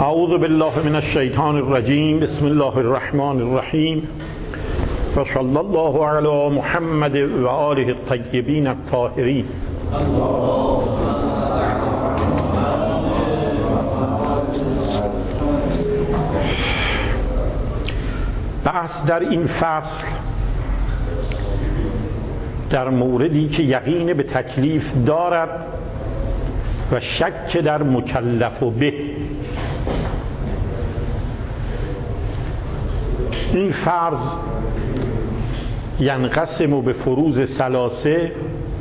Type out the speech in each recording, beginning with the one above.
اعوذ بالله من الشیطان الرجیم. بسم الله الرحمن الرحیم و صلی الله علی محمد و آله الطیبین الطاهرین. بحث در این فصل در موردی که یقین به تکلیف دارد و شک در مکلف به. این فرض ینقسم به فروض ثلاثه،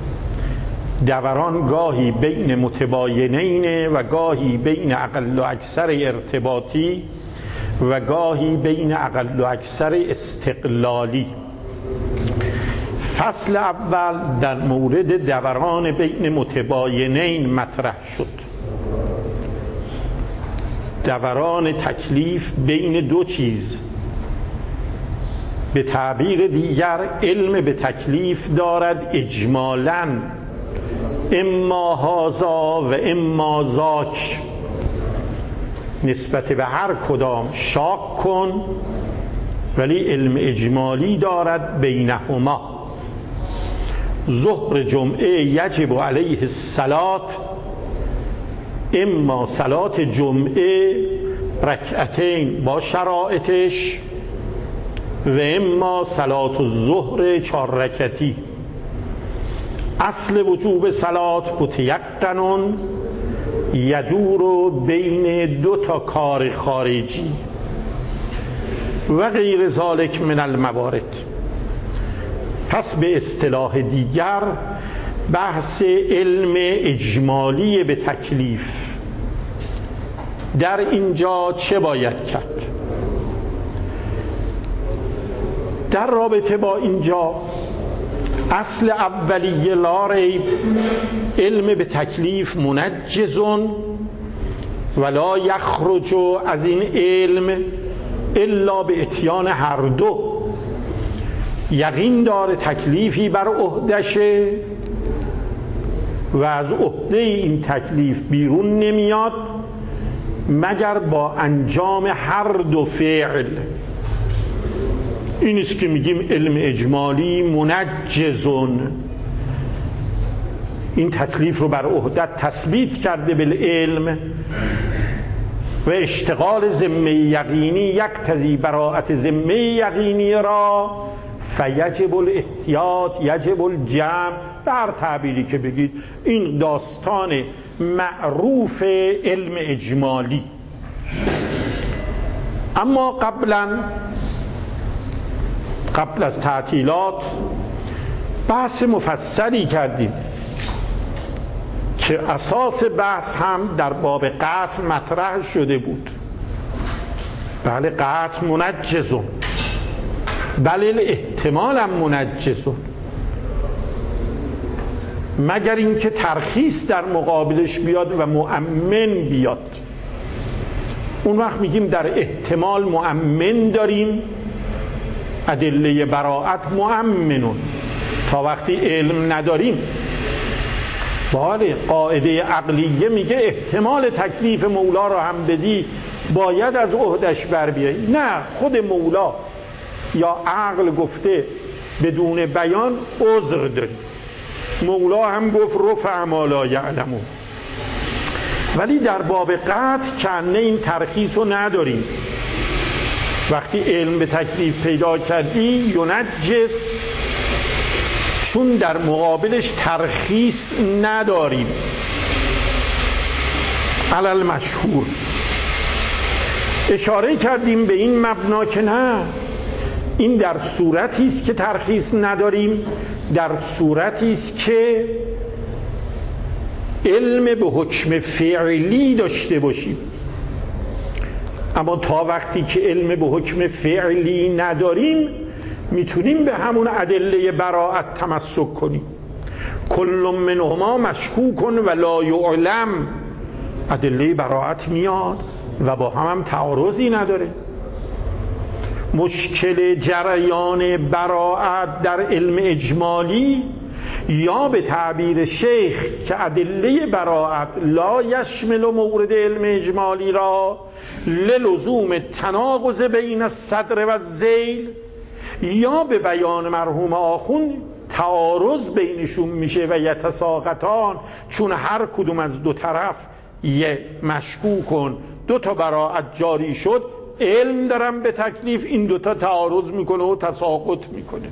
دوران گاهی بین متباینین و گاهی بین اقل و اکثر ارتباطی و گاهی بین اقل و اکثر استقلالی. فصل اول در مورد دوران بین متباینین مطرح شد. دوران تکلیف بین دو چیز، به تعبیر دیگر علم به تکلیف دارد اجمالاً اما هذا و اما ذاک، نسبت به هر کدام شاک کن، ولی علم اجمالی دارد بینهما. ظهر جمعه یجب علیه الصلاة، اما صلات جمعه رکعتین با شرائطش و اما صلات الظهر 4 رکعتی. اصل وجوب صلات متیقن یدور بین 2 کار خارجی و غیر ذالک من الموارد. پس به اصطلاح دیگر بحث علم اجمالی به تکلیف در اینجا چه باید کرد؟ در رابطه با اینجا اصل اولیه لا ریب، علم به تکلیف منجزون ولا یخرج از این علم الا به اتیان هر دو. یقین داره تکلیفی بر عهدشه و از عهده این تکلیف بیرون نمیاد مگر با انجام هر دو فعل. این است که میگیم علم اجمالی منجزون. این تکلیف رو بر عهدت تثبیت کرده بالعلم و اشتغال ذمه یقینی یقتضی براءت ذمه یقینی را فیجب الاحتیاط یجب الجمع. به هر تعبیری که بگید این داستان معروف علم اجمالی. اما قبل از تعطیلات بحث مفصلی کردیم که اساس بحث هم در باب قطع مطرح شده بود. بله قطع منجزون، بله احتمال هم منجزون، مگر اینکه ترخیص در مقابلش بیاد و مؤمن بیاد. اون وقت میگیم در احتمال مؤمن داریم، ادله براءت مؤمنون. تا وقتی علم نداریم، بله قاعده عقلیه میگه احتمال تکلیف مولا رو هم بدی باید از عهدش بر بیای. نه، خود مولا یا عقل گفته بدون بیان عذر داری. مولا هم گفت رفع ما لا یعلمون. ولی در باب قطع چنه این ترخیص رو نداریم. وقتی علم به تکلیف پیدا کردی ینجز، چون در مقابلش ترخیص نداریم. علل مشهور اشاره کردیم به این مبنا که نه، این در صورتی است که ترخیص نداریم، در صورتی است که علم به حکم فعلی داشته باشیم. اما تا وقتی که علم به حکم فعلی نداریم میتونیم به همون ادله براءت تمسک کنیم. کل منهما مشکوک و لا یعلم، ادله براءت میاد و با هم تعارضی نداره. مشکل جریان براءت در علم اجمالی یا به تعبیر شیخ که ادله براءت لا یشمل مورد علم اجمالی را للزوم تناقض بین الصدر و الذیل، یا به بیان مرحوم آخوند تعارض بینشون میشه و یتساقطان، چون هر کدوم از دو طرف یه مشکوکن، دو تا براءت جاری شد، علم دارم به تکلیف، این دوتا تعارض میکنه و تساقط میکنه.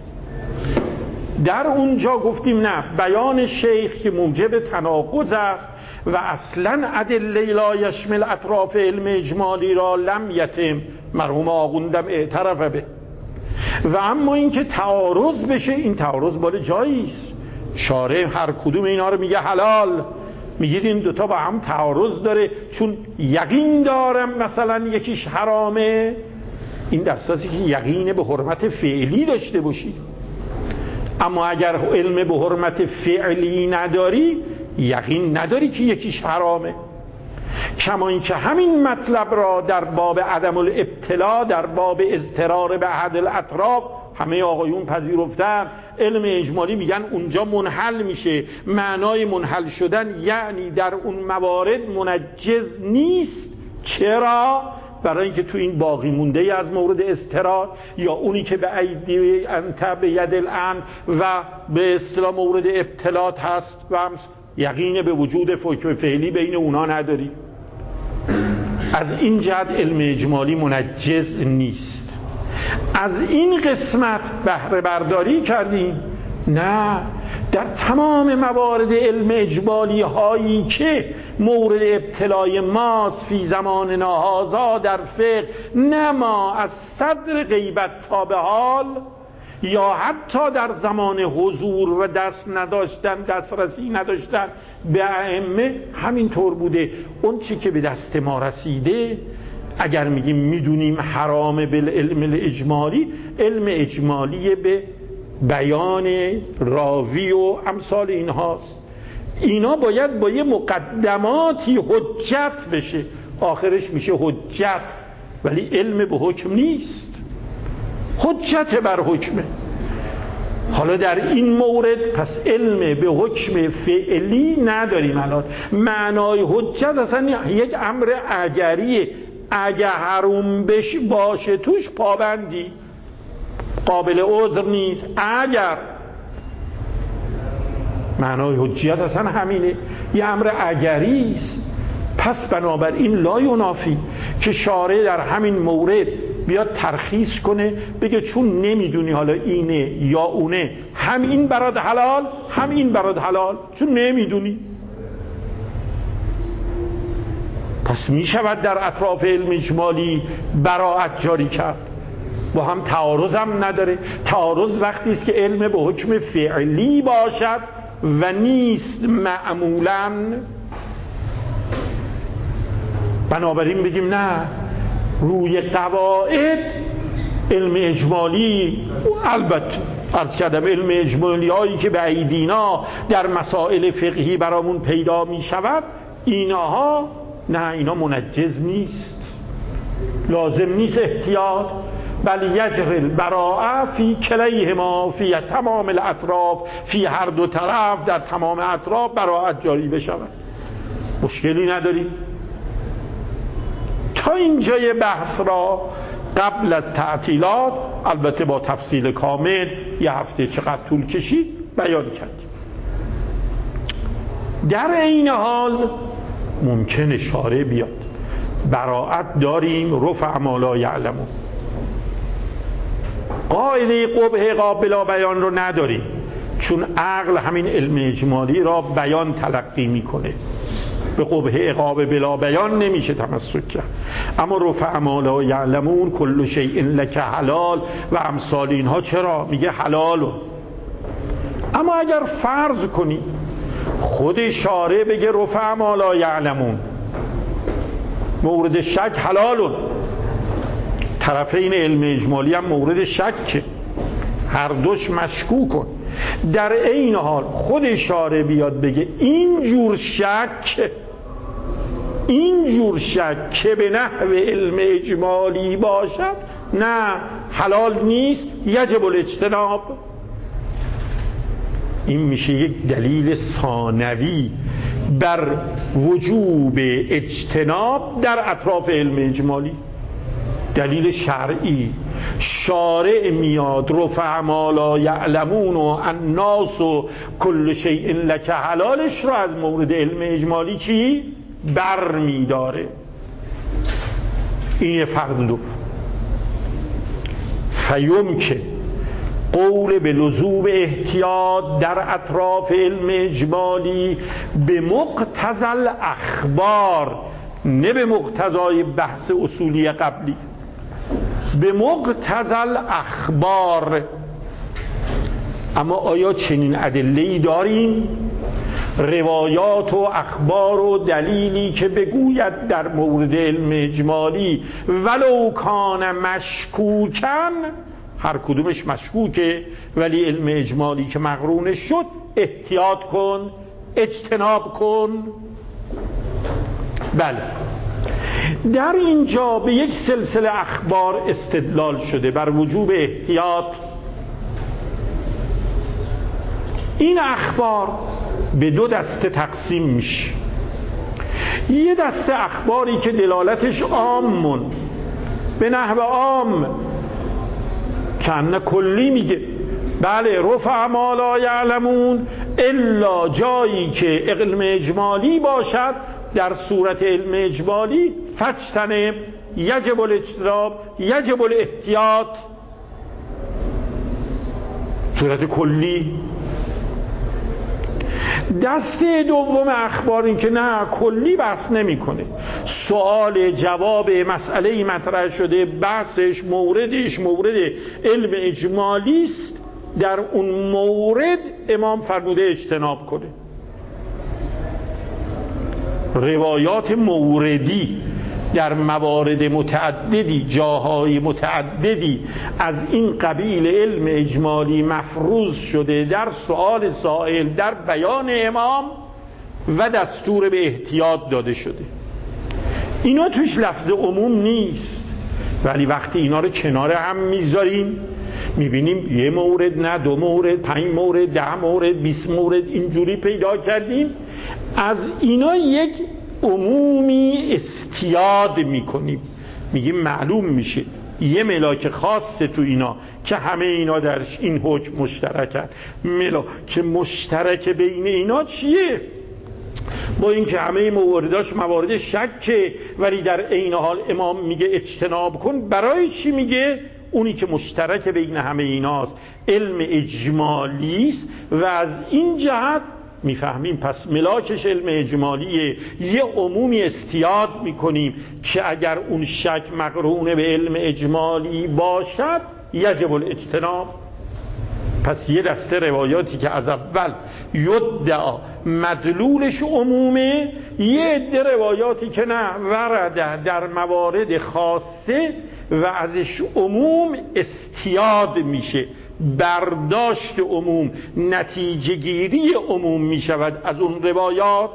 در اونجا گفتیم نه، بیان شیخ که موجب تناقض است و اصلا ادله لا یشمل اطراف علم اجمالی را لم یتم، مرحوم آخوندم اعترف به. و اما اینکه تعارض بشه، این تعارض بالا جاییست. شارع هر کدوم اینا رو میگه حلال، میگید این دوتا با هم تعارض داره چون یقین دارم مثلا یکیش حرامه، این در صورتی که یقین به حرمت فعلی داشته باشی. اما اگر علم به حرمت فعلی نداری، یقین نداری که یکیش حرامه. کما اینکه همین مطلب را در باب عدم الابتلا، در باب اضطرار به احد الاطراف همه آقایون پذیرفتن، علم اجمالی میگن اونجا منحل میشه. معنای منحل شدن یعنی در اون موارد منجز نیست. چرا؟ برای اینکه تو این باقی مونده از مورد اضطرار، یا اونی که به ایدی انت به ید الامر و به اصطلاح مورد ابتلات هست و یقین به وجود حکم فعلی بین اونا نداری. از این جهت علم اجمالی منجز نیست. از این قسمت بهره برداری کردیم؟ نه، در تمام موارد علم اجمالی هایی که مورد ابتلای ماست فی زمان هذا در فقه، نه ما از صدر غیبت تا به حال یا حتی در زمان حضور و دسترسی نداشتن به ائمه همینطور بوده. اون چی که به دست ما رسیده، اگر میگیم میدونیم حرام بالعلم الاجمالی، علم اجمالی به بیان راوی و امثال اینهاست. اینا باید با یه مقدماتی حجت بشه، آخرش میشه حجت، ولی علم به حکم نیست، حجت بر حکمه. حالا در این مورد پس علم به حکم فعلی نداریم. الان معنای حجت اصلا یک امر اگریه، اگه حروم باشه توش پابندی قابل عذر نیست. اگر معنای حجیت اصلا همینه، یه امر اگریست. پس بنابراین لا ینافی که شارع در همین مورد بیاد ترخیص کنه، بگه چون نمیدونی حالا اینه یا اونه، هم این برات حلال هم این برات حلال، چون نمیدونی. پس میشود در اطراف علم اجمالی براءت جاری کرد، با هم تعارض هم نداره. تعارض وقتی است که علم به حکم فعلی باشد و نیست معمولاً. بنابراین بگیم نه، روی قواعد علم اجمالی، البته عرض کردم علم اجمالی هایی که به ایدینا در مسائل فقهی برامون پیدا می شود، اینها نه، اینا منجز نیست، لازم نیست احتیاط، بل یجر البراءه فی کلیهما، فی تمام الاطراف، فی هر دو طرف، در تمام اطراف براءت جاری بشود، مشکلی نداریم. تا اینجای بحث را قبل از تعطیلات، البته با تفصیل کامل، یه هفته چقدر طول کشید، بیان کردیم. در این حال ممکنه شارع بیاد براءت داریم، رفع ما لا یعلمون، قاعده قبح قابل بیان رو نداریم، چون عقل همین علم اجمالی را بیان تلقی میکنه، به قبح عقاب بلا بیان نمیشه تمسک کرد. اما رفع ما لا یعلمون کل شیء لک حلال و امثال اینها چرا میگه حلال؟ اما اگر فرض کنی خود شارع بگه رفع ما لا یعلمون، مورد شک حلال، طرفین علم اجمالی هم مورد شک، هر دوش مشکوکن، در این حال خود شارع بیاد بگه این جور شک که به نحو علم اجمالی باشد نه حلال نیست، یجب الاجتناب، این میشه یک دلیل ثانوی بر وجوب اجتناب در اطراف علم اجمالی. دلیل شرعی، شارع میاد رفع ما لا یعلمون و الناس و کل شیء لک حلالش رو از مورد علم اجمالی چی؟ بر میداره. این یه فرض دوم. فیمکن قول به لزوم احتیاط در اطراف علم اجمالی به مقتضی الاخبار، نه به مقتضای بحث اصولی قبلی، به مقتضی الاخبار. اما آیا چنین ادله‌ای داریم؟ روایات و اخبار و دلیلی که بگوید در مورد علم اجمالی ولو کان مشکوکن، هر کدومش مشکوکه ولی علم اجمالی که مقرونش شد احتیاط کن، اجتناب کن. بله، در اینجا به یک سلسله اخبار استدلال شده بر وجوب احتیاط. این اخبار به دو دسته تقسیم میشه. یه دسته اخباری که دلالتش عامون، به نحو عام کنه کلی میگه بله رفع ما لا یعلمون، الا جایی که علم اجمالی باشد در صورت علم اجمالی فاجتنب، یجب الاجتناب، یجب الاحتیاط. صورت کلی. دسته دوم اخبار این که نه کلی بحث نمیکنه، سوال جواب مسئله مطرح شده، بحثش موردش مورد علم اجمالی است، در اون مورد امام فرموده اجتناب کنه. روایات موردی در موارد متعددی، جاهای متعددی از این قبیل علم اجمالی مفروض شده در سؤال سائل، در بیان امام و دستور به احتیاط داده شده. اینا توش لفظ عموم نیست، ولی وقتی اینا رو کنار هم میذاریم میبینیم یه مورد نه، دو مورد، 5 مورد، 10 مورد، 20 مورد اینجوری پیدا کردیم. از اینا یک عمومی استیاد میکنیم، میگیم معلوم میشه یه ملاک خاصه تو اینا که همه اینا در این حکم مشترکن. ملاک مشترک بین اینا چیه؟ با اینکه همه موارداش موارد شکه، ولی در عین حال امام میگه اجتناب کن. برای چی میگه؟ اونی که مشترک بین همه ایناست علم اجمالی است و از این جهت میفهمیم پس ملاکش علم اجمالیه. یه عمومی استیاد میکنیم که اگر اون شک مقرون به علم اجمالی باشد یجب الاجتناب. پس یه دسته روایاتی که از اول یدعا مدلولش عمومه، یه عده روایاتی که نه ورده در موارد خاصه و ازش عموم استیاد میشه، برداشت عموم، نتیجه گیری عموم میشود از اون روایات.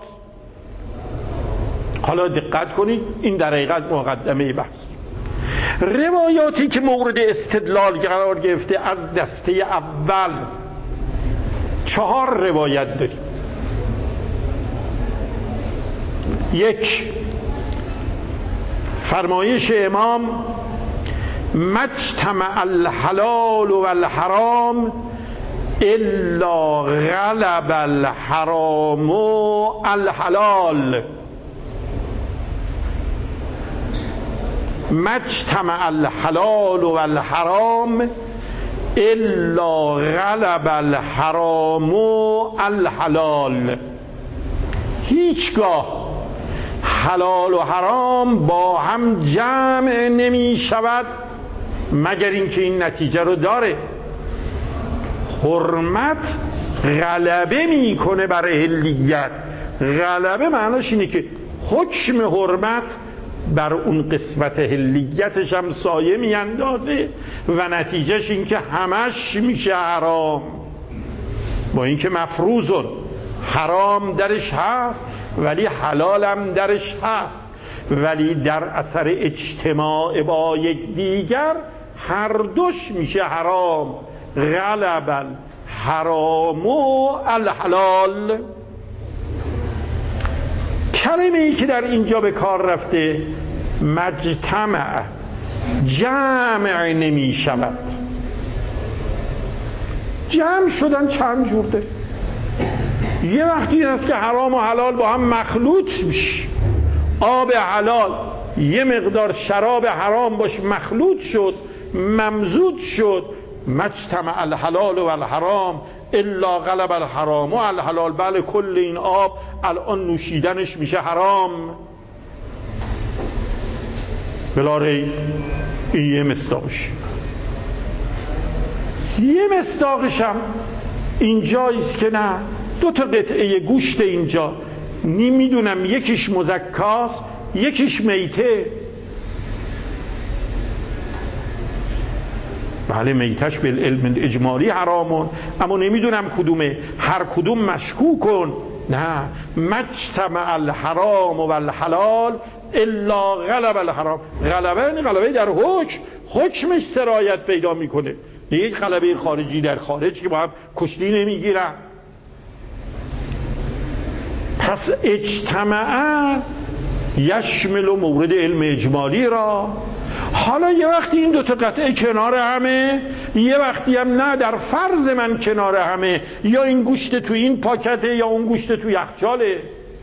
حالا دقت کنید، این در حقیقت مقدمه بحث. روایاتی که مورد استدلال قرار گرفته از دسته اول 4 روایت داریم. 1 فرمایش امام مجتمع الحلال و الحرام الا غلب الحرام و الحلال. مجتمع الحلال و الحرام الا غلب الحرام و الحلال. هیچگاه حلال و حرام با هم جمع نمی شود مگر اینکه این نتیجه رو داره: حرمت غلبه میکنه بر حلیت. غلبه معناش اینه که حکم حرمت بر اون قسمت حلیتش هم سایه میاندازه و نتیجهش این که همش میشه حرام، با اینکه مفروضون حرام درش هست ولی حلال هم درش هست، ولی در اثر اجتماع با یک دیگر هر دوش میشه حرام. غلب الحرام و الحلال. کلمه ای که در اینجا به کار رفته مجتمع، جمع نمی شود. جمع شدن چند جور داره. یه وقتی هست که حرام و حلال با هم مخلوط میشه، آب حلال یه مقدار شراب حرام باش مخلوط شد، ممزوج شد، مجتمع الحلال و الحرام الا غلب الحرام و الحلال. بله کل این آب الان نوشیدنش میشه حرام. بلا ریب این یه مصداقش. یه مصداقش هم اینجاییست که نه، دو تا قطعه گوشت اینجا نمیدونم یکیش مزکاست یکیش میته. بله میتش بالعلم اجمالی حرامون، اما نمیدونم کدومه، هر کدوم مشکوکن. نه، مجتمع الحرام و الحلال الا غلب الحرام. غلبه در حکمش سرایت پیدا میکنه، نه یک غلبه خارجی در خارج که با هم کشتی نمیگیرن. پس اجتماع یشمل و مورد علم اجمالی را. حالا یه وقتی این دو تا قطعه کنار همه، یه وقتی هم نه، در فرض من کنار همه، یا این گوشت تو این پاکته یا اون گوشت تو یخچاله.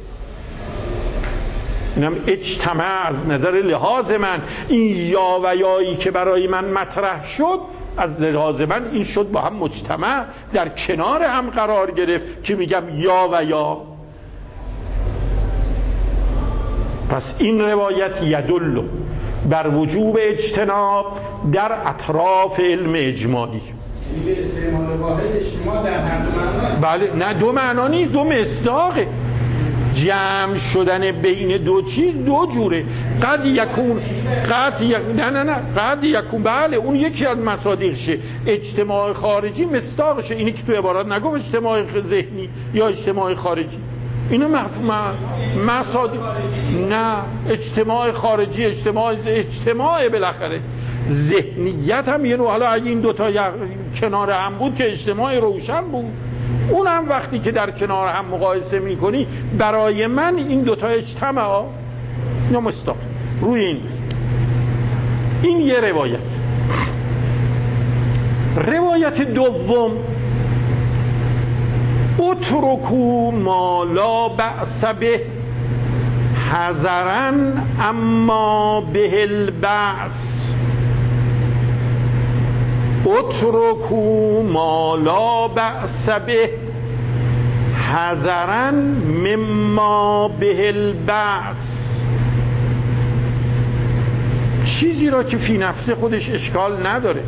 اینم اجتماع از نظر لحاظ من، این یا و یایی که برای من مطرح شد از لحاظ من این شد با هم مجتمع، در کنار هم قرار گرفت که میگم یا و یا. پس این روایت یدل بر وجوب اجتناب در اطراف علم اجمالی. استعمال واحد اجتماع در هر دو معناست. بله نه، دو معنا نیست، دو مصداقه. جمع شدن بین دو چیز دو جوره. قد یکون قد یکون بله اون یکی از مصادیقشه. اجتماع خارجی مصداقشه، اینی که تو عبارات نگفت اجتماع ذهنی یا اجتماع خارجی، اینو مصادیق. نه، اجتماع خارجی اجتماع بالاخره. ذهنیت هم یه نوع، حالا اگه این دوتا کنار هم بود که اجتماع روشن بود، اون هم وقتی که در کنار هم مقایسه میکنی برای من این دوتا اجتماع یا مصداق. روی این یه روایت دوم، اترکوا ما لا بأس به حذرا اما به البأس. اترکوا ما لا بأس به حذرا مما به البأس. چیزی را که فی نفس خودش اشکال نداره،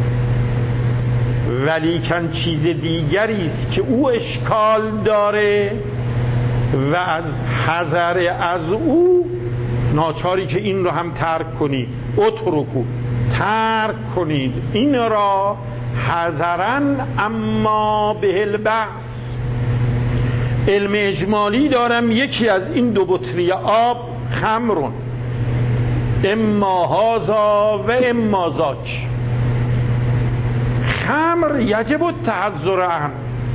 ولیکن چیز دیگری است که او اشکال داره و از حذر از او ناچاری که این را هم ترک کنید. اترکو، ترک کنید این را، حذرا اما به البأس. علم اجمالی دارم یکی از این دو بطری آب خمرون، اما هذا و اما ذاک. خمر یجب التحذر عنه.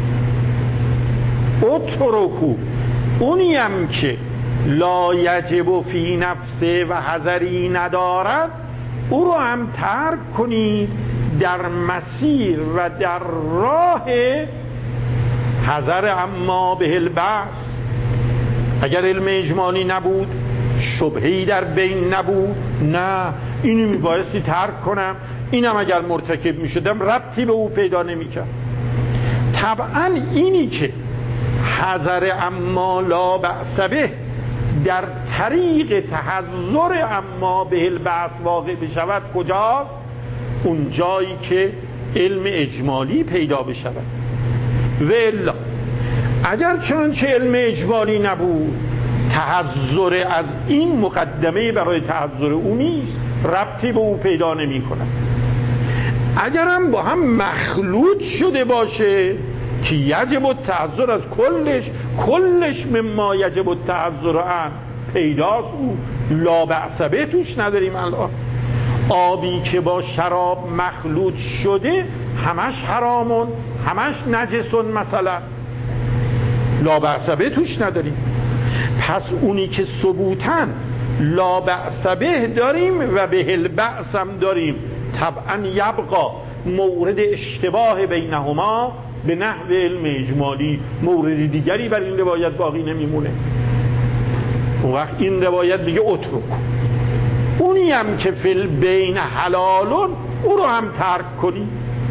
اترکو، اونیم که لا یجب فی نفسه و حذری ندارد او رو هم ترک کنید در مسیر و در راه حذر اما به البأس. اگر علم اجمالی نبود، شبهی در بین نبود، نه اینو میبایستی ترک کنم، اینم اگر مرتکب میشدم ربطی به او پیدا نمیکرد. طبعا اینی که حذر اما لا بأس به در طریق تحذر اما به البأس واقع بشود کجاست؟ اون جایی که علم اجمالی پیدا بشود. و الا اگر چنانچه علم اجمالی نبود، تحذر از این مقدمه برای تحذر او نیست، ربطی به او پیدا نمی کند. اگرم با هم مخلوط شده باشه که یجب التحذر از کلش مما یجب التحذر عن پیداست، او لا بأس به توش نداریم. الان آبی که با شراب مخلوط شده همش حرامون، همش نجسون، مثلا لا بأس به توش نداریم. پس اونی که ثبوتن لا بأس به داریم و به البأس هم داریم، طبعا یبقا مورد اشتباه بینهما به نحو علم اجمالی، مورد دیگری بر این روایت باقی نمیمونه. اون وقت این روایت میگه اترک، اونی هم که فی البین حلالون او رو هم ترک کنی.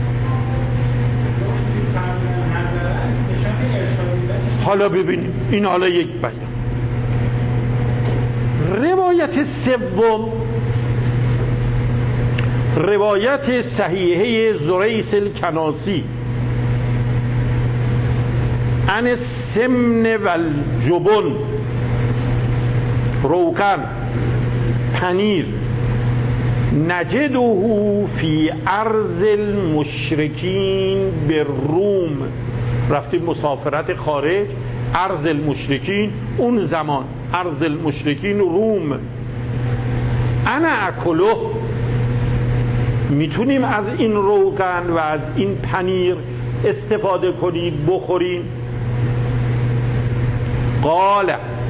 حالا ببینید این حالا یک بیان. روایت سوم، روایت صحیحه زریس الکناسی عن السمن و الجبن، روغن، پنیر، نجده فی ارض المشرکین به روم. رفتیم مسافرت خارج، ارض المشرکین اون زمان ارض المشرکین روم. انا اکله، میتونیم از این روغن و از این پنیر استفاده کنیم بخوریم؟ قال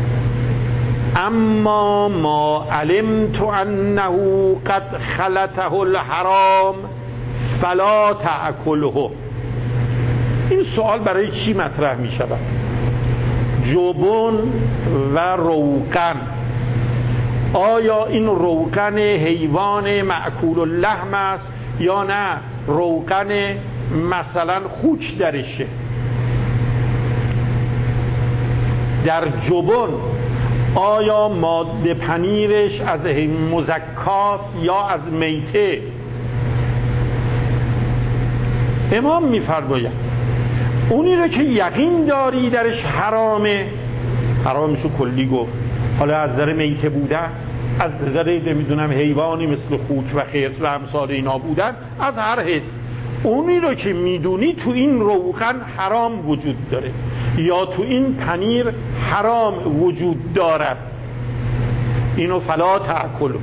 اما ما علمت انه قد خلطه الحرام فلا تأکله. این سوال برای چی مطرح می شود؟ جبن و روغن، آیا این روغن حیوان مأکول اللحم است یا نه روغن مثلا خوک درشه؟ در جبن آیا ماده پنیرش از مزکاست یا از میته؟ امام میفرماید اونی رو که یقین داری درش حرامه، حرامشو کلی گفت، حالا از نظر میته بودن، از نظر نمیدونم حیوانی مثل خوک و خرس و امثال اینا بودن، از هر حیث اونی رو که میدونی تو این روغن حرام وجود داره یا تو این پنیر حرام وجود دارد، اینو فلا تأکله.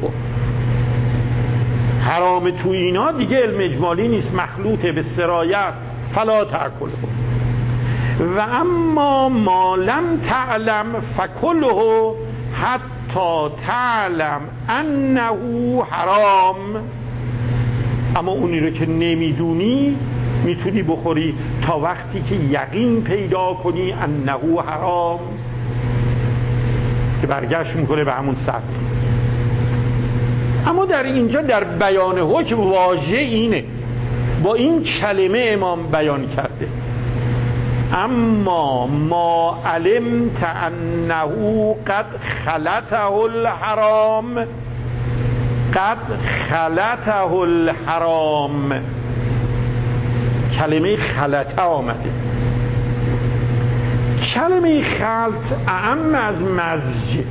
حرام تو اینا دیگه علم اجمالی نیست، مخلوطه به سرایت، فلا تأکله. و اما ما لم تعلم فکله حتی تعلم انه حرام. اما اونی رو که نمیدونی میتونی بخوری تا وقتی که یقین پیدا کنی انه حرام، که برگشت میکنه به همون صدر. اما در اینجا در بیان حکم واژه اینه، با این کلمه امام بیان کرده اما ما علمت انه قد خلطه الحرام، قد خلطه الحرام، کلمه خلطه آمده. کلمه خلط اعم از مزج،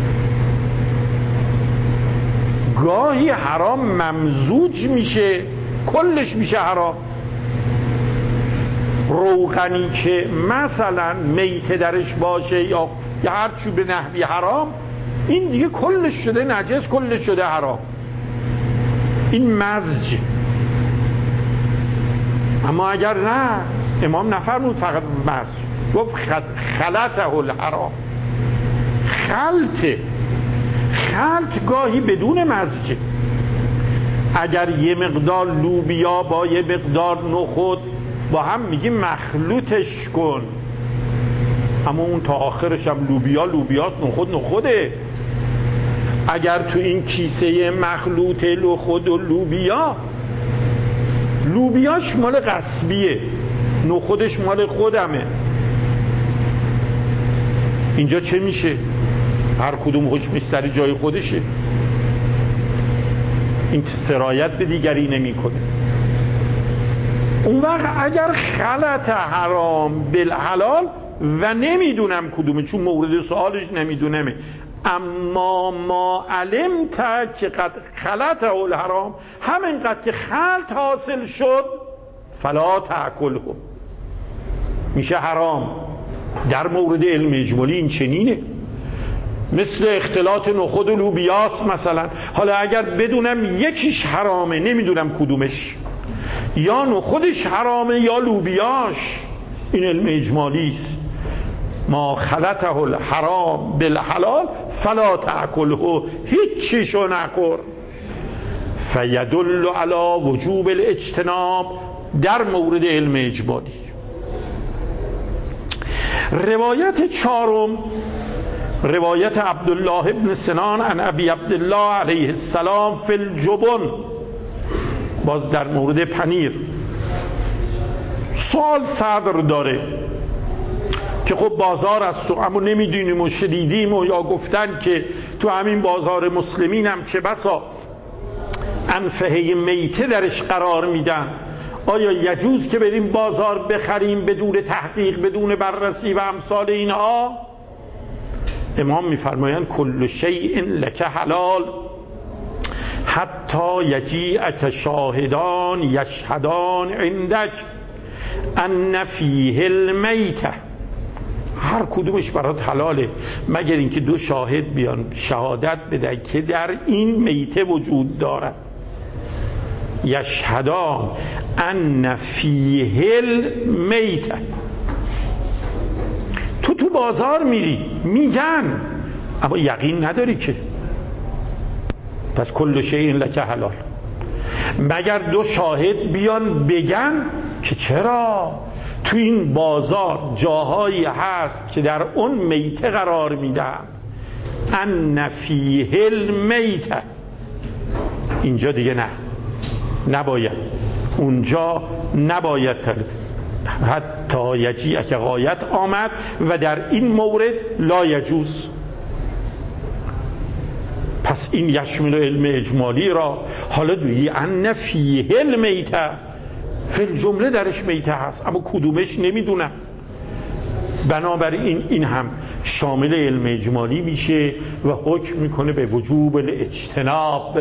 گاهی حرام ممزوج میشه کلش میشه حرام. روغنی که مثلا میته درش باشه یا هر چی به نحوی حرام، این دیگه کلش شده نجس، کلش شده حرام، این مزج. اما اگر نه، امام نفرمود فقط مزج، گفت خلطه الحرام. خلط گاهی بدون مزج، اگر یه مقدار لوبیا با یه مقدار نخود با هم میگیم مخلوطش کن، اما اون تا آخرش هم لوبیاست، نخود نخوده. اگر تو این کیسه مخلوط نخود و لوبیاش مال غصبیه، نخودش مال خودمه، اینجا چه میشه؟ هر کدوم حکمش سر جای خودشه، این سرایت به دیگری نمی کنه. اون وقت اگر خلط حرام بالحلال و نمیدونم کدومه، چون مورد سوالش نمیدونمه، اما ما علمت که قد خلطه الحرام، همینقدر که خلط حاصل شد فلا تأکله، میشه حرام. در مورد علم اجمالی این چنینه، مثل اختلاط نخود و لوبیاست مثلا. حالا اگر بدونم یکیش حرامه نمیدونم کدومش، یا نخودش حرامه یا لوبیاش، این علم اجمالی است. ما خلطه الحرام بالحلال فلا تأکله، هیچ چیشو نخور. فیدل علی وجوب الاجتناب در مورد علم اجمالی. روایت چهارم روایت عبدالله ابن سنان عن ابی عبدالله علیه السلام فی الجبن، باز در مورد پنیر. سوال صدر داره که خب بازار است و اما نمیدونیم و شنیدیم و یا گفتن که تو همین بازار مسلمین هم چه بسا انفهه میته درش قرار میدن، آیا یجوز که بریم بازار بخریم بدون تحقیق بدون بررسی و امثال اینها؟ امام میفرمایند کل شیء لک حلال حتی یجیءک شاهدان یشهدان عندک ان فیه المیته، هر کدومش برات حلاله مگر اینکه دو شاهد بیان شهادت بدن که در این میته وجود دارد. یشهدان ان فیه المیته. تو بازار میری میگن اما یقین نداری که، پس کل شیء لک حلال، مگر دو شاهد بیان بگن که چرا تو این بازار جاهایی هست که در اون میته قرار میدن، ان فیه المیته، اینجا دیگه نه، نباید اونجا نباید حتی یجیء که غایت آمد و در این مورد لا یجوز. پس این یشمل علم اجمالی را حالا دویی ان فیه المیته، فی الجمله درش میته هست اما کدومش نمیدونم. بنابراین این هم شامل علم اجمالی میشه و حکم میکنه به وجوب الاجتناب.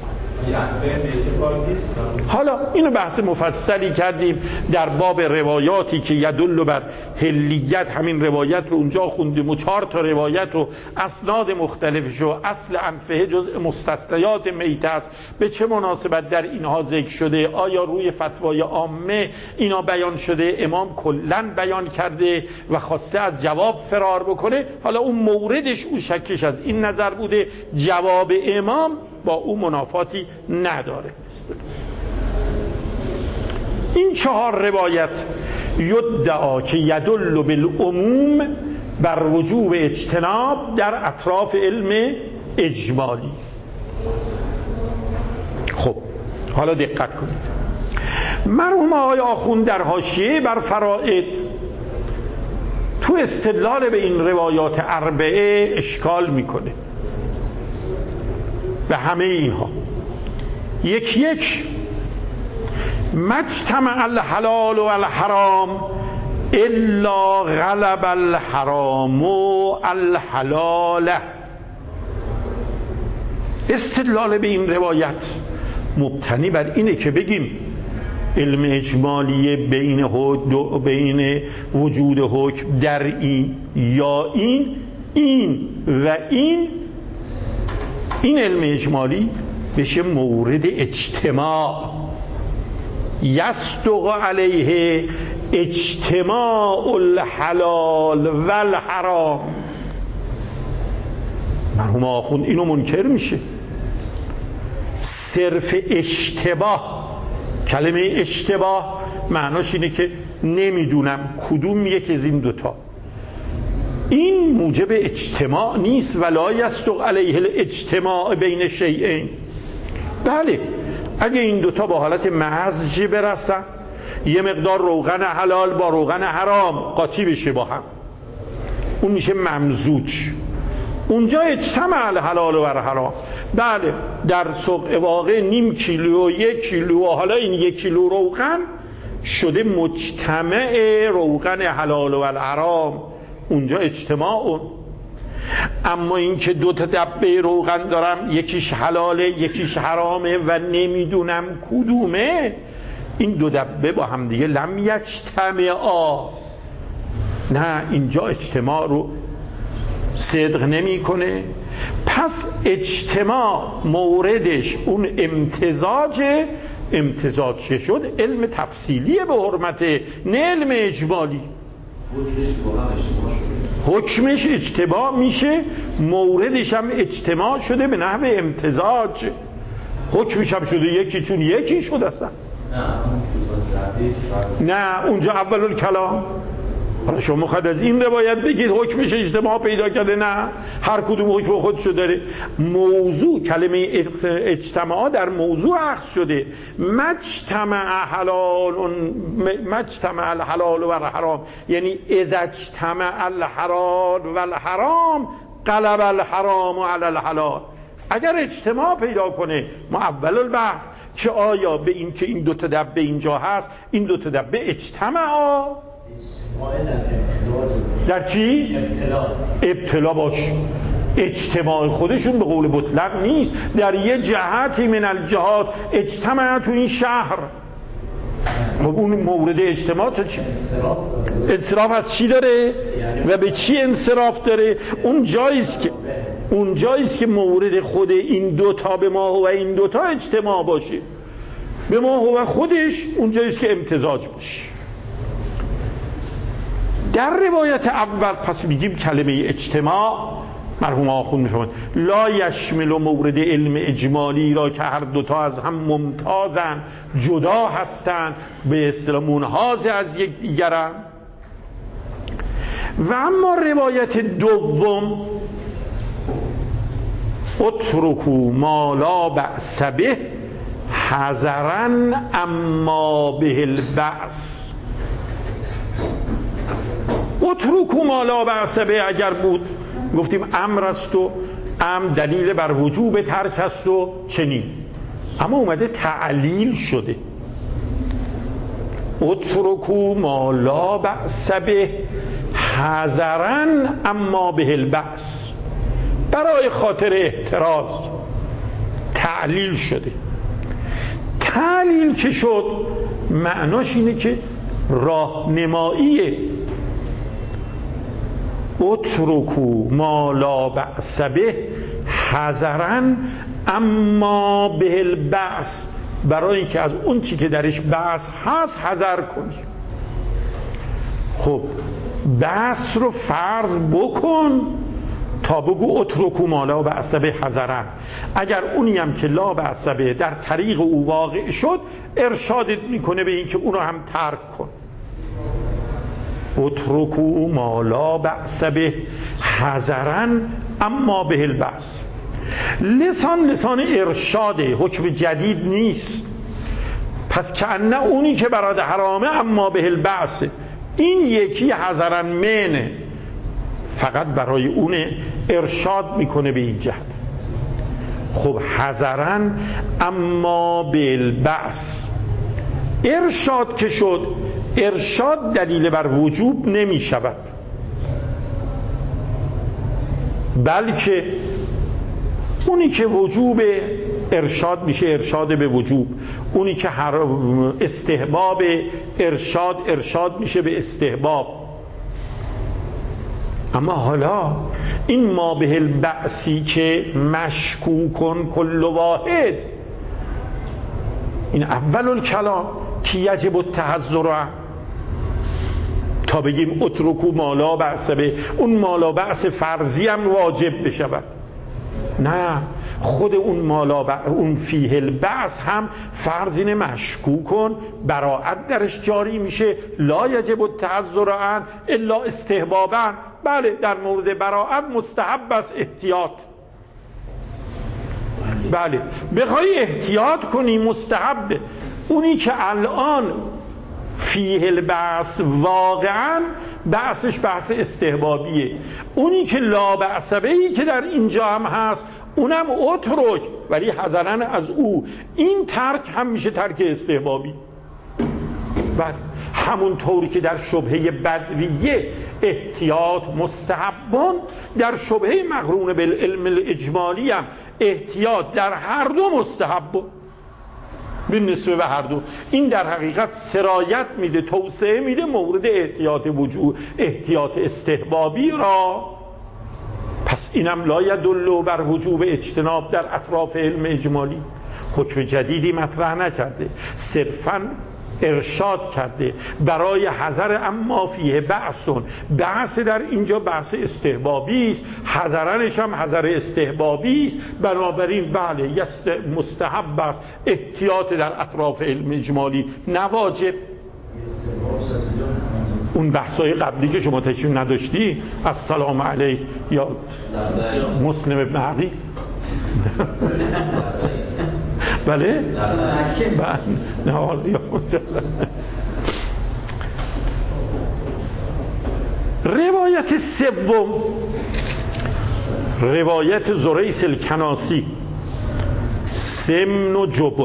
حالا اینو بحث مفصلی کردیم در باب روایاتی که یدل بر حلیت، همین روایت رو اونجا خوندیم و 4 تا روایت و اسناد مختلفش و اصل انفه جزء مستثنیات میته است، به چه مناسبت در اینها ذکر شده، آیا روی فتوای عامه اینا بیان شده، امام کلن بیان کرده و خواسته از جواب فرار بکنه. حالا اون موردش اون شکش از این نظر بوده، جواب امام با اون منافاتی نداره. این 4 روایت یدعا که یدل بالعموم بر وجوب اجتناب در اطراف علم اجمالی. خب حالا دقت کنید، مرحوم آقای آخوند در حاشیه بر فرائد تو استدلال به این روایات 4 اشکال میکنه به همه اینها. یک مجتمع الحلال و الحرام الا غلب الحرام و الحلال. استدلال به این روایت مبتنی بر اینه که بگیم علم اجمالی بین وجود حکم در این یا این و این علم اجمالی بشه مورد اجتماع، یصدق علیه اجتماع الحلال و الحرام. مرحوم آخوند اینو منکر میشه. صرف اشتباه، کلمه اشتباه معناش اینه که نمیدونم کدوم یک از این دوتا، این موجب اجتماع نیست. ولا یصدق علیه الاجتماع بین شیئین. بله اگه این دوتا با حالت مزج برسن، یه مقدار روغن حلال با روغن حرام قاطی بشه با هم، اون میشه ممزوج، اونجا اجتماع الحلال و الحرام. بله در سوق واقع نیم کیلو و 1 کیلو و حالا این 1 کیلو روغن شده مجتمع روغن حلال و الحرام، اونجا اجتماع. اما این که 2 تا دبه روغن دارم، یکیش حلاله یکیش حرامه و نمیدونم کدومه، این 2 دبه با هم دیگه لم یجتمعا، نه اینجا اجتماع رو صدق نمی کنه. پس اجتماع موردش اون امتزاج چه شد؟ علم تفصیلیه به حرمت، نه علم اجمالی. حکمش اجتماع میشه، موردش هم اجتماع شده به نحو امتزاج، حکمش هم شده یکی، چون یکی شده اصلا. نه اونجا اول الکلام. حالا شما خود از این روایت بگید حکمش اجتماع پیدا کرده، نه، هر کدوم حکم خودشو داره. موضوع کلمه اجتماع در موضوع اخذ شده. مجتمع الحلال و الحرام، یعنی اذا اجتمع الحلال و الحرام غلب الحرام علی الحلال. اگر اجتماع پیدا کنه ما اول البحث، چه آیا به این که این دوتا دبه اینجا هست، این دوتا دبه اجتماع در چی؟ ابتلا باش. اجتماع خودشون به قول مطلق نیست، در یه جهتی من الجهات اجتماع تو این شهر. خب اون مورد اجتماع تو چی؟ انصراف از چی داره؟ و به چی انصراف داره؟ اون جاییست که مورد خود این دوتا به ما و این دوتا اجتماع باشه، به ما و خودش اون جاییست که امتزاج باشه. در روایت اول پس میگیم کلمه اجتماع، مرحوم آخوند میفرمایند لا یشمل مورد علم اجمالی را که هر دوتا از هم ممتازن، جدا هستن، به اصطلاح منحاز از یک دیگرن. و اما روایت دوم اترکوا ما لا بأس به حذرا اما به البأس. اترکوا ما لا بأس به اگر بود گفتیم امر است و امر دلیل بر وجوب ترک است و چنین، اما اومده تعلیل شده. اترکوا ما لا بأس به حذرا اما به البأس، برای خاطر احتراز تعلیل شده. تعلیل که شد معناش اینه که راهنماییه. اترکوا ما لا بأس به حذرا اما به البأس، برای اینکه از اون چی که درش بأس هست حذر کنی. خب بأس رو فرض بکن تا بگو اترکوا ما لا بأس به حذرا. اگر اونی هم که لا بأس به در طریق او واقع شد، ارشادت میکنه به این که اونو هم ترک کن. اترکوا ما لا بأس به حذرا اما به البأس. لسان ارشاده، حکم جدید نیست. پس کأنه اونی که برات حرامه اما به البأس، این یکی حذرا منه، فقط برای اون ارشاد میکنه به این جهت. خب حذرا اما به البأس، ارشاد که شد، ارشاد دلیل بر وجوب نمی شود، بلکه اونی که وجوب ارشاد میشه ارشاد به وجوب، اونی که استحباب ارشاد میشه به استحباب. اما حالا این ما به البأسی که مشکوکن کل واحد، این اول الکلام که یجب التحذر، تا بگیم اترکوا ما لا بأس به، اون ما لا بأس فرضی هم واجب بشود. نه، خود اون فیه البأس هم فرضین مشکوکن، براءت درش جاری میشه، لا یجب التحذر عن الا استحبابا. بله در مورد براءت مستحب است احتیاط. بله بخوای احتیاط کنی مستحبه. اونی که الان فیه البأس واقعا بحثش بحث استحبابیه، اونی که لا بأس بهی که در اینجا هم هست اونم اترک، ولی حذرا از او، این ترک هم میشه ترک استحبابی. بله همون طوری که در شبهه بدویه احتیاط مستحبان، در شبهه مقرون بالعلم الاجمالی هم احتیاط در هر دو مستحب بالنسبه به هر دو. این در حقیقت سرایت میده، توسعه میده مورد احتیاط استحبابی را. پس اینم لا یدل بر وجوب اجتناب در اطراف علم اجمالی، حکم جدیدی مطرح نکرده، صرفاً ارشاد کرده برای حذر اما فیه بأسون. بحث در اینجا بحث استحبابی است، حذرنش هم حذر استحبابی است. بنابراین بله مستحب است احتیاط در اطراف علم اجمالی، نواجب. اون بحثای قبلی که شما تشریف نداشتی، السلام علیک یا مسلم ابن عقیل بله روایت سوم، روایت زریس الکناسی، سمن و جبن.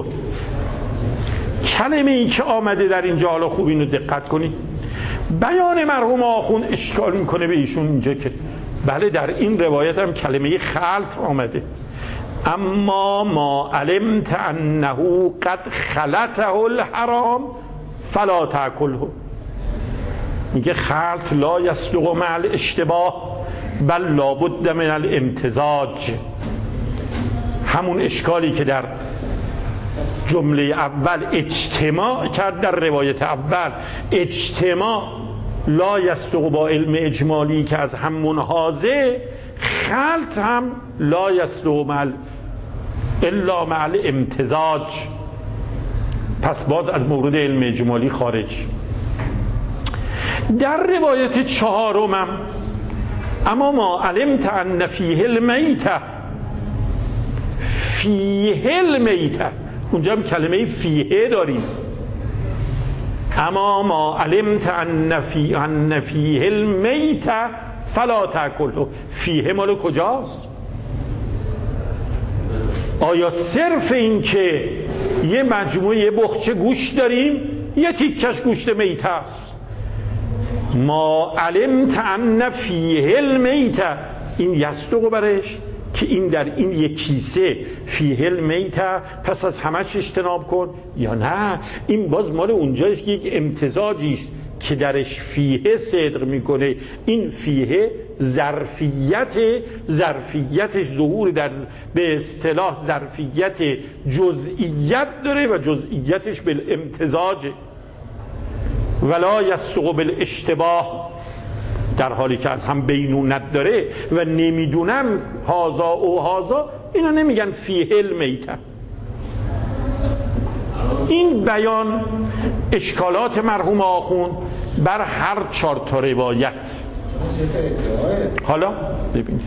کلمه ای که آمده در اینجا، حالا خوب اینو دقت کنید، بیان مرحوم آخوند اشکال میکنه به ایشون اینجا که بله در این روایت هم کلمه خلط آمده، اما ما علمت انه قد خلطه الحرام فلا تاکله. میگه خلط لا یصدق مع الاشتباه بل لابد من الامتزاج. همون اشکالی که در جمله اول اجتماع کرد، در روایت اول اجتماع لا یصدق با علم اجمالی که از هم منحازه، خلط هم لا یصدق الا مع الامتزاج، پس باز از مورد علم اجمالی خارج. در روایت چهارمم اما ما علمت ان فیه المیته، فیه المیته، اونجا هم کلمه فیه داریم، اما ما علمت ان فیه المیته فلا تاکله. فیه مال کجاست؟ آیا صرف این که یه مجموعه یه بخچه گوشت داریم یه تیکش گوشت میته است؟ ما علمت ان فیه المیته، این یصدق برش که این در این یک کیسه فیه المیته، پس از همش اجتناب کن، یا نه این باز مال اونجاییست که یک امتزاجی است که درش فیه صدق میکنه. این فیه ظرفیتش ظهور در به اصطلاح ظرفیت جزئیت داره و جزئیتش بالامتزاجه، ولا یصدق بالاشتباه، در حالی که از هم بینونت داره و نمیدونم هازا او هازا، اینا نمیگن فیه المیته. این بیان اشکالات مرحوم آخوند بر هر 4 تا روایت. حالا ببینید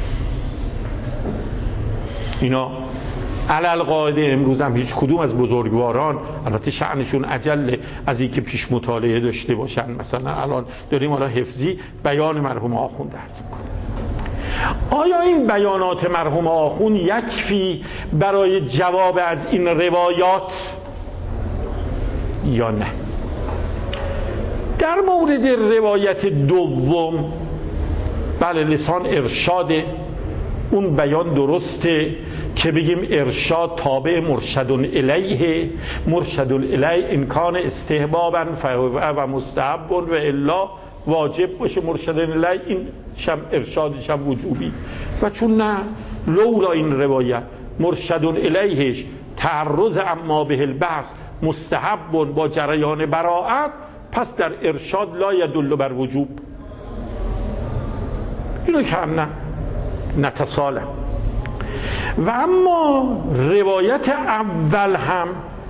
اینا علل قاعده امروز هم هیچ کدوم از بزرگواران، البته شأنشون اجل از این که پیش مطالعه داشته باشن، مثلا الان داریم حالا حفظی بیان مرحوم آخوند درس میکنیم، آیا این بیانات مرحوم آخوند یکفی برای جواب از این روایات یا نه؟ در مورد روایت دوم بله لسان ارشاده، اون بیان درسته که بگیم ارشاد تابع مرشد الیه، مرشد الیه امکان استحبابا و مستحب و الا واجب باشه مرشد الیه، این شم ارشادش هم وجوبی. و چون نه لولا این روایت مرشد الیهش تعرض اما به البحث مستحب با جریان براعت، پس در ارشاد لا یدل بر وجوب. اینو که هم نه نتصالم. و اما روایت اول هم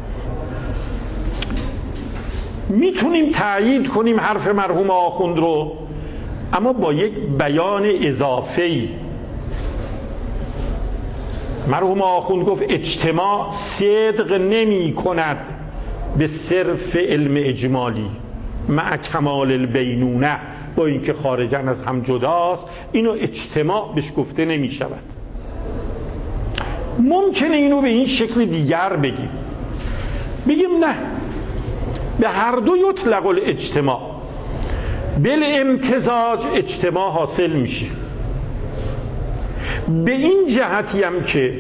میتونیم تأیید کنیم حرف مرحوم آخوند رو، اما با یک بیان اضافه‌ای. مرحوم آخوند گفت اجتماع صدق نمی کند به صرف علم اجمالی مع کمال البینونه، با اینکه خارجن از هم جداست، اینو اجتماع بهش گفته نمی شود. ممکنه اینو به این شکل دیگر بگیم نه، به هر دو یطلق الاجتماع، بالامتزاج اجتماع حاصل میشه. به این جهتی هم که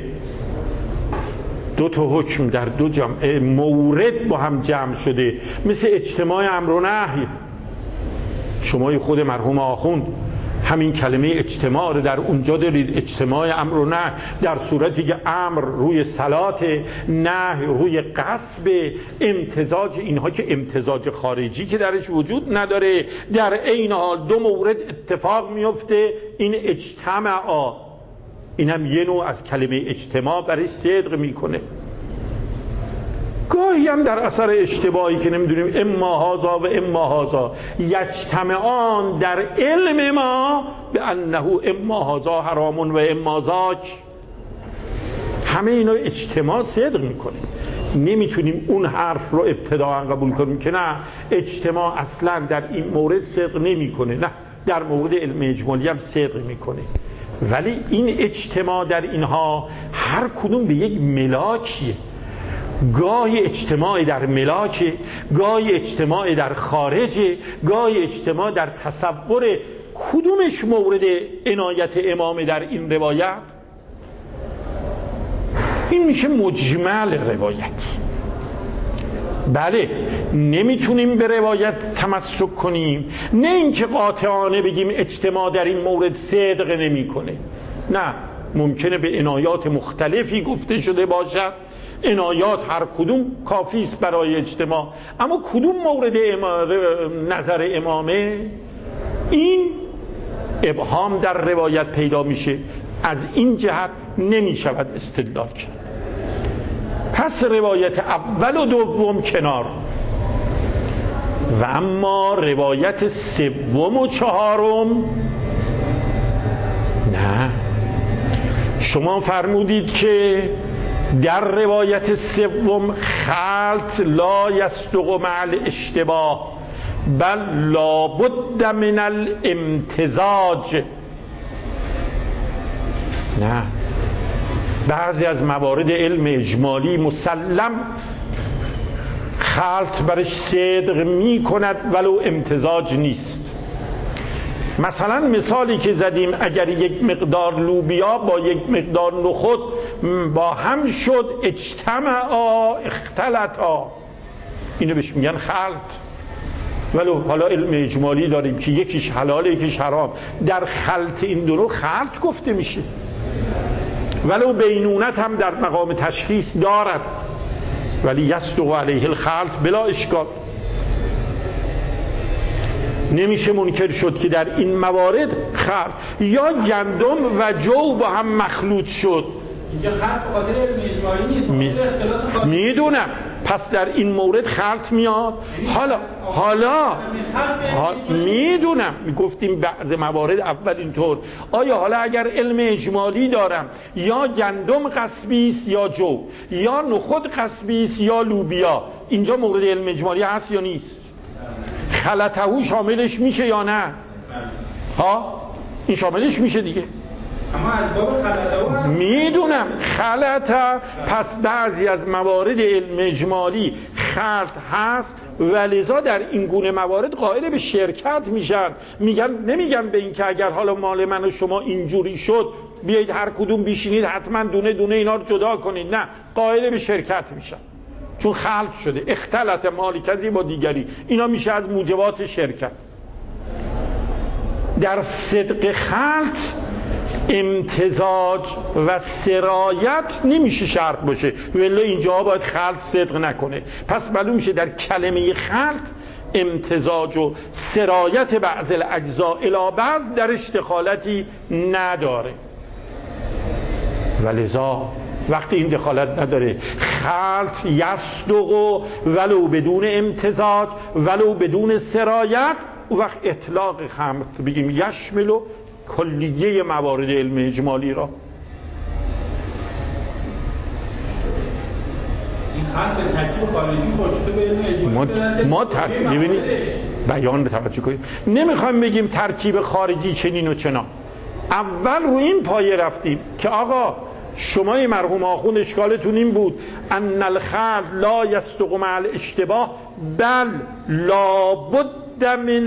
2 تا حکم در 2 جمع مورد با هم جمع شده، مثل اجتماع امر و نهی. شما خود مرحوم آخوند همین کلمه اجتماع رو در اونجا دارید، اجتماع امر و نه، در صورتی که امر روی صلات، نه روی قصب، امتزاج اینها که امتزاج خارجی که درش وجود نداره. در عین حال دو مورد اتفاق میفته، این اجتماع، این هم یه نوع از کلمه اجتماع برای صدق میکنه. گاهی هم در اثر اشتباهی که نمیدونیم اما هازا و اما هازا یجتمعان در علم ما به انه اما هازا حرامون و اما ذاک، همه اینا اجتماع صدق میکنه. نمیتونیم اون حرف رو ابتداء قبول کنیم که نه اجتماع اصلا در این مورد صدق نمیکنه، نه در مورد علم اجمالی هم صدق میکنه. ولی این اجتماع در اینها هر کدوم به یک ملاکیه. گاهی اجتماع در ملاکه، گاهی اجتماع در خارجه، گاهی اجتماع در تصور. کدومش مورد عنایت امام در این روایت؟ این میشه مجمل روایت. بله نمیتونیم به روایت تمسک کنیم، نه اینکه قاطعانه بگیم اجتماع در این مورد صدق نمیکنه، نه، ممکنه به عنایات مختلفی گفته شده باشد، عنایات هر کدوم کافی است برای اجتماع، اما کدوم مورد نظر امامه؟ این ابهام در روایت پیدا میشه، از این جهت نمیشود استدلال کرد. پس روایت اول و دوم کنار، و اما روایت سوم و چهارم نه. شما فرمودید که در روایت سوم خلط لا یصدق مع الاشتباه بل لابد من الامتزاج. نه، بعضی از موارد علم اجمالی مسلم خلط برش صدق می کند ولو امتزاج نیست. مثلا مثالی که زدیم، اگر یک مقدار لوبیا با یک مقدار نخود با هم شد اجتمعا اختلطا، اینو بهش میگن خلط. ولو حالا علم اجمالی داریم که یکیش حلاله یکیش حرام، در خلط این دو خلط گفته میشه. ولو بینونت هم در مقام تشخیص دارد، ولی یصدق علیه الخلط بلا اشکال. نمیشه منکر شد که در این موارد خلط، یا گندم و جو با هم مخلوط شد. اینجا خلط به خاطر علم اجمالی نیست، به خاطر اختلاط. میدونم، پس در این مورد خلط میاد. حالا میدونم، میگفتیم بعض موارد اول اینطور. آیا حالا اگر علم اجمالی دارم یا گندم قصبی است یا جو، یا نخود قصبی است یا لوبیا، اینجا مورد علم اجمالی هست یا نیست؟ خلطهو شاملش میشه یا نه؟ ها این شاملش میشه دیگه. اما از باب خلطهو میدونم خلطه، پس بعضی از موارد علم اجمالی خلط هست و لذا در این گونه موارد قائل به شرکت میشن. نمیگن به این که اگر حالا مال من و شما اینجوری شد بیایید هر کدوم بیشینید حتما دونه دونه اینا رو جدا کنید، نه، قائل به شرکت میشن چون خلط شده. اختلط مالی کذی با دیگری، اینا میشه از موجبات شرکت. در صدق خلط امتزاج و سرایت نمیشه شرط باشه، ولی اینجا باید خلط صدق نکنه. پس معلوم میشه در کلمه خلط امتزاج و سرایت بعض الاجزاء الی بعض درش دخالتی نداره، ولذا وقتی این دخالت نداره خلط یصدق ولو بدون امتزاج ولو بدون سرایت، و وقت اطلاق خلط بگیم یشمل و کلیه موارد علم اجمالی را. این خلط به ترکیب خارجی خودشون به علم اجمالی ما ترکیب می‌بینید بیان رو توجه کنید. نمیخوایم بگیم ترکیب خارجی چنین و چنان، اول رو این پایه رفتیم که آقا شما مرحوم آخوند اشکالتون این بود ان الخلط لا یصدق مع الاشتباه بل لابد من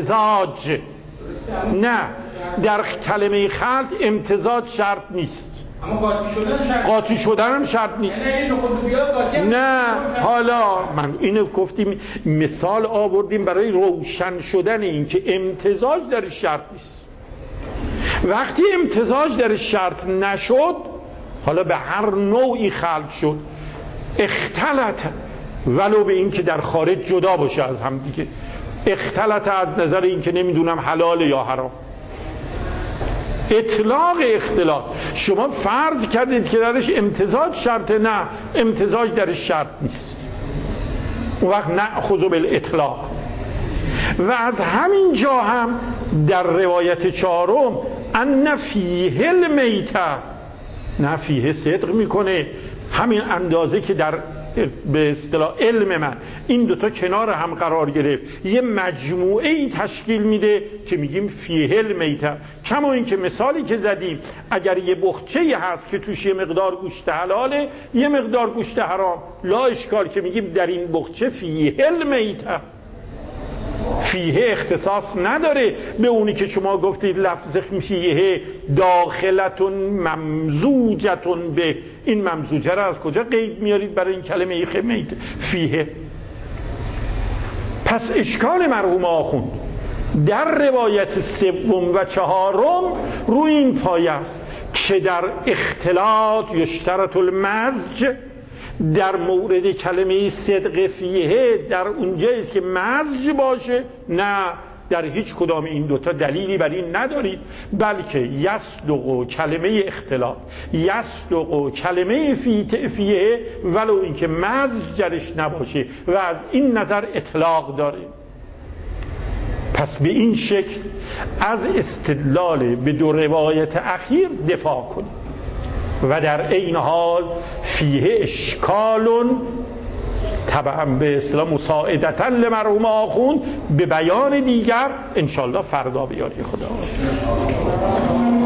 الامتزاج. نه، در کلمه خلط امتزاج شرط نیست. اما قاطی شدن شرط قاطی شدن هم شرط نیست. نه حالا من اینو گفتیم مثال آوردیم برای روشن شدن این که امتزاج در شرط نیست. وقتی امتزاج در شرط نشد، حالا به هر نوعی خلق شد، اختلط، ولو به این که در خارج جدا باشه از هم دیگه، اختلط از نظر این که نمیدونم حلال یا حرام، اطلاق اختلاط. شما فرض کردید که درش امتزاج شرطه، نه امتزاج درش شرط نیست، اون وقت نأخذ بالاطلاق. و از همین جا هم در روایت چهارم ان فیه المیته، نه فیه صدق میکنه، همین اندازه که در به اصطلاح علم من این دوتا کنار هم قرار گرفت یه مجموعه ای تشکیل میده که میگیم فیه المیته. کما این که مثالی که زدیم اگر یه بخچه‌ای هست که توش یه مقدار گوشت حلاله یه مقدار گوشت حرام، لا اشکال که میگیم در این بخچه فیه المیته. فیه اختصاص نداره به اونی که شما گفتید لفظ فیه داخلتون ممزوجتون به، این ممزوجه را از کجا قید میارید برای این کلمه فیه؟ پس اشکال مرحوم آخوند در روایت سوم و چهارم روی این پایه است که در اختلاط یشترط المزج، در مورد کلمه صدق فیه در اونجایی است که مزج باشه، نه در هیچ کدام این دوتا دلیلی بر این ندارید، بلکه یصدق کلمه اختلاط، یصدق کلمه فیه ولو اینکه مزج درش نباشه و از این نظر اطلاق داره. پس به این شکل از استدلال به دو روایت اخیر دفاع کنیم و در عین حال فیه اشکالون طبعا به اصطلاح مساعدتا لمرحوم آخوند به بیان دیگر انشالله فردا بیاری خدا.